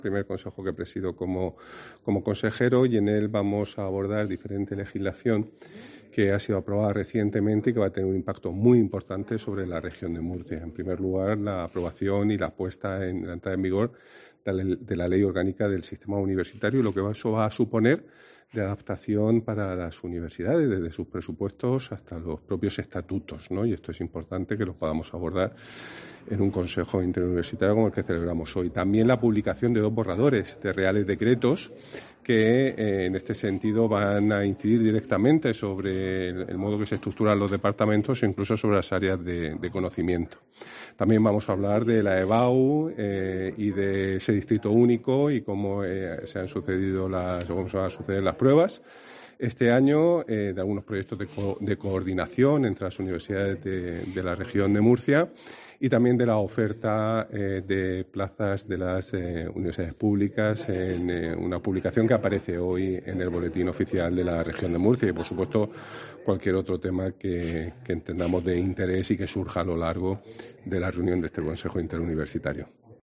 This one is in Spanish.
Primer consejo que presido como consejero, y en él vamos a abordar diferente legislación que ha sido aprobada recientemente y que va a tener un impacto muy importante sobre la región de Murcia. En primer lugar, la aprobación y la entrada en vigor de la Ley Orgánica del Sistema Universitario y lo que eso va a suponer de adaptación para las universidades, desde sus presupuestos hasta los propios estatutos, ¿no? Y esto es importante que lo podamos abordar en un Consejo Interuniversitario como el que celebramos hoy. También la publicación de 2 borradores de reales decretos que en este sentido van a incidir directamente sobre el modo que se estructuran los departamentos e incluso sobre las áreas de conocimiento. También vamos a hablar de la EBAU y de ese distrito único y cómo se han sucedido cómo se van a suceder las pruebas. Este año, de algunos proyectos de coordinación entre las universidades de la región de Murcia y también de la oferta de plazas de las universidades públicas en una publicación que aparece hoy en el Boletín Oficial de la región de Murcia y, por supuesto, cualquier otro tema que entendamos de interés y que surja a lo largo de la reunión de este Consejo Interuniversitario.